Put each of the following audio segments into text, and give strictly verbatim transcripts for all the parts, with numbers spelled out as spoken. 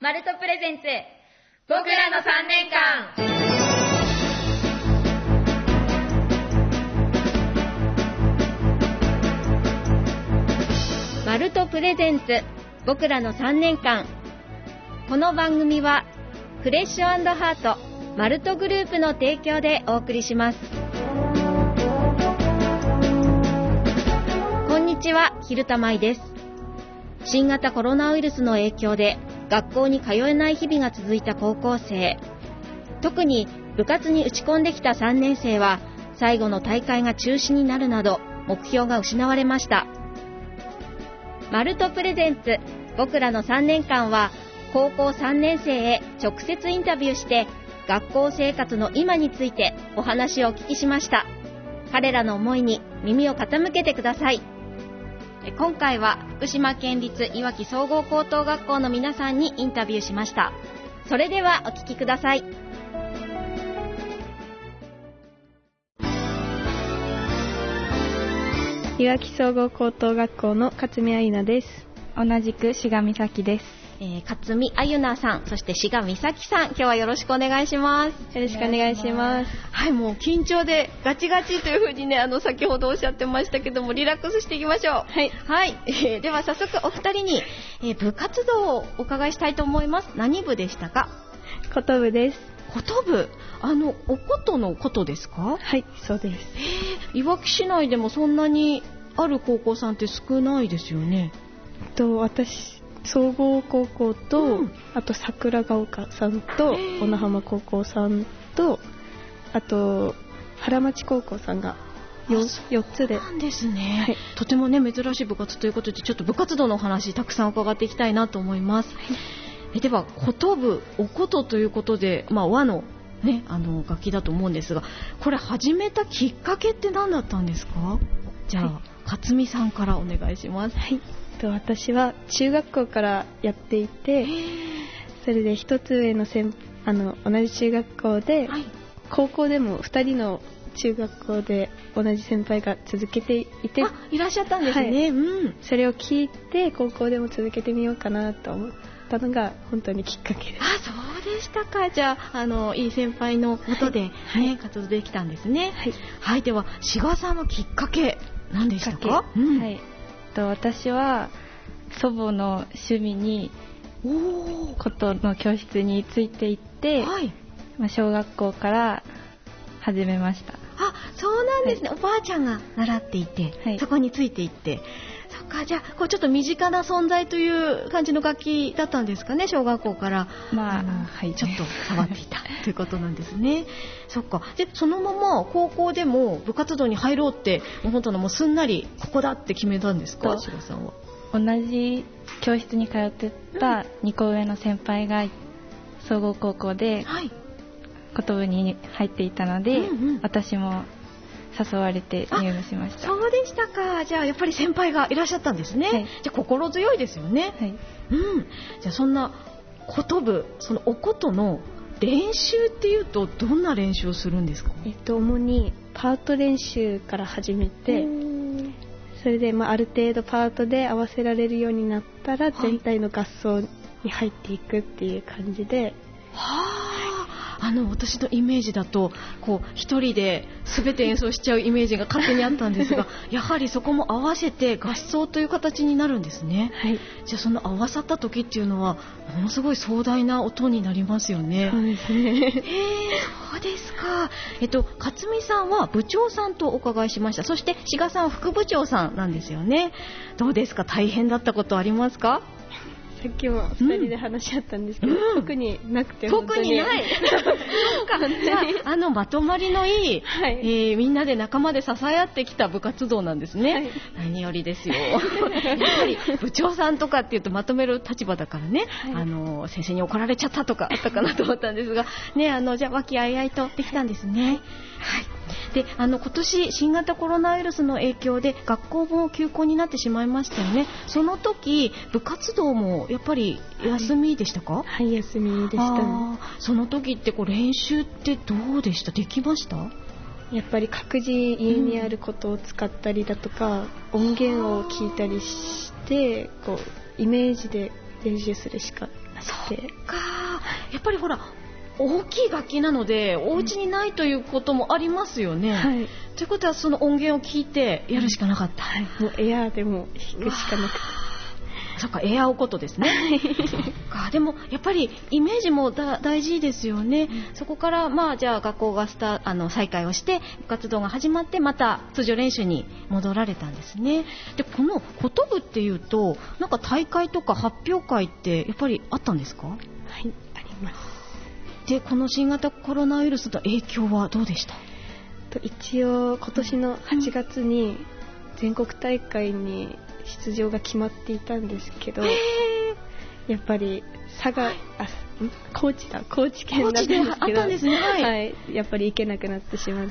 マルトプレゼンツ僕らのさんねんかん。マルトプレゼンツ僕らのさんねんかん。この番組はフレッシュ&ハートマルトグループの提供でお送りします。こんにちは、ひるたまいです。新型コロナウイルスの影響で学校に通えない日々が続いた高校生、特に部活に打ち込んできたさんねん生は最後の大会が中止になるなど目標が失われました。マルトプレゼンツ僕らのさんねんかんは高校さんねん生へ直接インタビューして学校生活の今についてお話をお聞きしました。彼らの思いに耳を傾けてください。今回は福島県立いわき総合高等学校の皆さんにインタビューしました。それではお聞きください。 いわき総合高等学校の勝見愛菜です。 同じく志賀美咲です。 えー、勝見あゆなさん、そして志賀美咲さん、今日はよろしくお願いします。 よろしくお願いします。 はい、もう緊張でガチガチというふうにね、あの先ほどおっしゃってましたけども、リラックスしていきましょう。 はい、 はい、えー、では早速お二人に、えー、部活動をお伺いしたいと思います。何部でしたか？ 琴部です。 琴部、あのお琴の琴ですか？ はい、そうです。 えー、いわき市内でもそんなにある高校さんって少ないですよね。 と私総合高校と、うん、あと桜ヶ丘さんと小名浜高校さんと、あと原町高校さんが 4, よっつで。 そうなんですね、 はい、 とてもね珍しい部活ということで、ちょっと部活動のお話たくさん伺っていきたいなと思います。はい、えでは琴部、お琴ということで、まあ、和のね、あの楽器だと思うんですが、これ始めたきっかけって何だったんですか？じゃあ、はい、勝見さんからお願いします。 はい、私は中学校からやっていて、それで一つ上の先あの同じ中学校で、はい、高校でもふたりの中学校で同じ先輩が続けていて、 あ、いらっしゃったんですね。はい、うん、 それを聞いて高校でも続けてみようかなと思ったのが本当にきっかけです。 あ、そうでしたか。じゃあ、あのいい先輩のことで、ね、はい、活動できたんですね。はい、はい、では志賀さんはきっかけ何でしたか？ うん、はい、と私は祖母の趣味に琴の教室についていって、はい、まあ、小学校から始めました。 あ、そうなんですね。はい、おばあちゃんが習っていて、はい、そこについていって、そっか、じゃあこうちょっと身近な存在という感じの楽器だったんですかね、小学校から、 まあ、あはい、 ちょっと触っていたということなんですね。そっか。でそのまま高校でも部活動に入ろうって本当のもうすんなりここだって決めたんですか？志賀さんは。 同じ教室に通ってたにこ上の先輩が総合高校で琴部に入っていたので、うんうん、私も誘われて入部しました。 そうでしたか。じゃあやっぱり先輩がいらっしゃったんですね。はい、じゃあ心強いですよね。はい、うん、じゃあそんな琴部、そのお琴の練習っていうとどんな練習をするんですか？ えっと、主にパート練習から始めて、それで、まあ、ある程度パートで合わせられるようになったら全体の合奏に入っていくっていう感じで、 はあ、あの私のイメージだとこう一人で全て演奏しちゃうイメージが勝手にあったんですがやはりそこも合わせて合奏という形になるんですね。はい、じゃあその合わさった時っていうのはものすごい壮大な音になりますよね。 そうですね。 へー、そうですか。えっと勝見さんは部長さんとお伺いしました。そして志賀さんは副部長さんなんですよね。どうですか、大変だったことありますか？ さっきもふたりで話し合ったんですけど、うん、特になくて本当に特にないそうか。じゃあ、あのまとまりのいい、はい、えー、みんなで仲間で支え合ってきた部活動なんですね。はい、何よりですよ。やっぱり部長さんとかっていうとまとめる立場だからね、はい、あの先生に怒られちゃったとかあったかなと思ったんですが、ね、あのじゃあ和気あいあいとできたんですね。はい、であの今年新型コロナウイルスの影響で学校も休校になってしまいましたよね。その時部活動もやっぱり休みでしたか？ はい、はい、休みでした、ね、 その時ってこう練習ってどうでした？できました？ やっぱり各自家にあることを使ったりだとか、うん、音源を聞いたりしてこうイメージで練習するしかそて。 かやっぱりほら大きい楽器なのでお家にないということもありますよね、はい、ということはその音源を聞いてやるしかなかった、 はい、もうエアーでも弾くしかなくて。 そっか、エアーおことですねそっか、でもやっぱりイメージもだ大事ですよね、うん、そこからまあじゃあ学校がスタあの再開をして部活動が始まってまた通常練習に戻られたんですね。でこのこと部っていうとなんか大会とか発表会ってやっぱりあったんですか？ はい、あります。 でこの新型コロナウイルスの影響はどうでした？ と一応今年のはちがつに全国大会に出場が決まっていたんですけど、やっぱり佐賀、はい、あ高知だ高知県だったんですけど、あったんですね、はいはい、やっぱり行けなくなってしまって。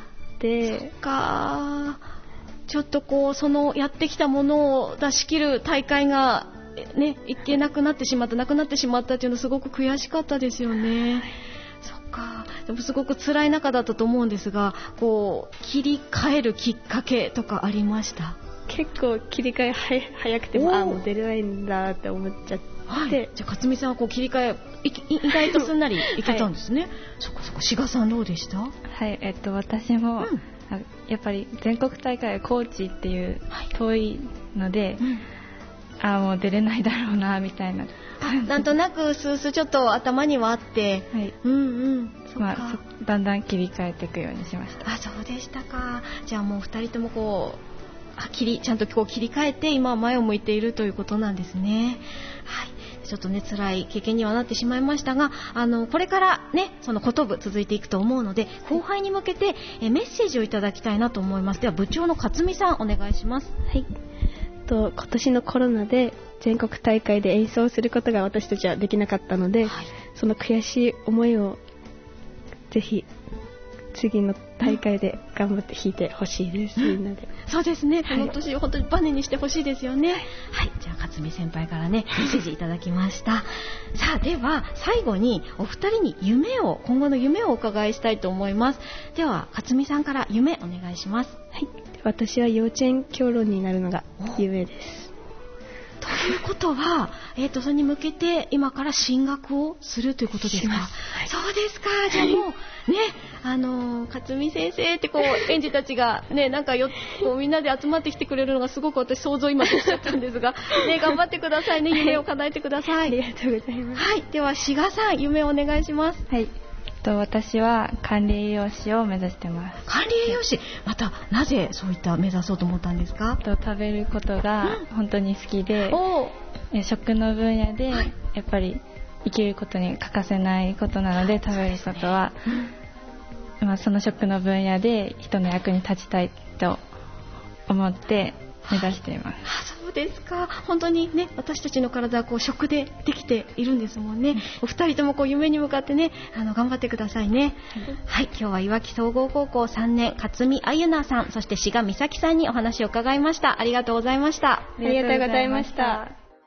そっか、ちょっとこうそのやってきたものを出し切る大会がね行けなくなってしまったなくなってしまったっていうのすごく悔しかったですよね、はい。そっか、でもすごく辛い中だったと思うんですが、こう切り替えるきっかけとかありました？ 結構切り替えは早くてもあもう出れないんだって思っちゃって、 はい、じゃあ勝美さんはこう切り替え意外とすんなりいけたんですね、はい、そこそこ。志賀さんどうでした？ はい、えっと私も、うん、やっぱり全国大会は高知っていう遠いので、はい、うん、あもう出れないだろうなみたいな、 なんとなくスースーちょっと頭にはあって、はい、うんうん、そっか、まあ、だんだん切り替えていくようにしました。 あ、そうでしたか。じゃあもうふたりともこう切りちゃんとこう切り替えて今は前を向いているということなんですね。はい、ちょっとね辛い経験にはなってしまいましたが、あのこれからねそのことぶ続いていくと思うので後輩に向けてえメッセージをいただきたいなと思います。では部長の勝美さんお願いします。 はい、と今年のコロナで全国大会で演奏することが私たちはできなかったので、はい、その悔しい思いをぜひ次の大会で頑張って弾いてほしいです、うん、みんなで。 そうですね、この年を本当にバネにしてほしいですよね。はい、はい、じゃあ勝美先輩からねメッセージいただきましたさあでは最後にお二人に夢を今後の夢をお伺いしたいと思います。では勝美さんから夢お願いします。 はい、私は幼稚園教師になるのが夢です。 ということは、えーと、それに向けて今から進学をするということですか？はい、そうですか。じゃあもうね、あのー、勝美先生ってこう園児たちがねなんかよこうみんなで集まってきてくれるのがすごく私想像今できちゃったんですが、ね、頑張ってくださいね。夢を叶えてください。 ありがとうございます。 はい、では志賀さん夢をお願いします。 はい、と私は管理栄養士を目指してます。 管理栄養士、またなぜそういった目指そうと思ったんですか？ と食べることが本当に好きで、うん、食の分野でやっぱり生きることに欠かせないことなので、食べることは、うん、まあ、その食の分野で人の役に立ちたいと思って目指しています。 あ、そうですか。本当にね私たちの体はこう食でできているんですもんね、うん、お二人ともこう夢に向かってねあの頑張ってくださいね、うん、はい、今日はいわき総合高校さんねん勝美あゆなさんそして志賀美咲さんにお話を伺いました。ありがとうございました。 ありがとうございました。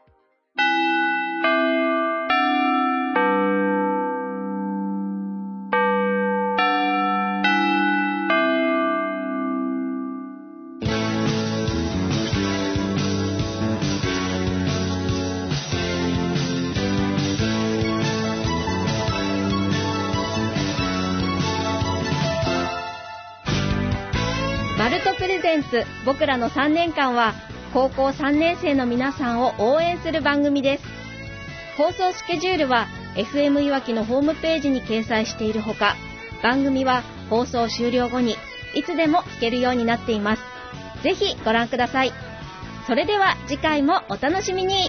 マルトプレゼンツ僕らのさんねんかんは高校さんねん生の皆さんを応援する番組です。放送スケジュールは エフエム いわきのホームページに掲載しているほか、番組は放送終了後にいつでも聞けるようになっています。ぜひご覧ください。それでは次回もお楽しみに。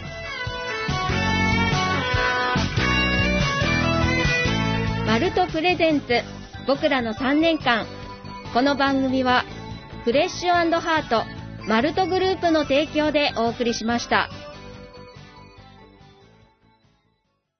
マルトプレゼンツ僕らのさんねんかん、この番組はフレッシュ&ハートマルトグループの提供でお送りしました。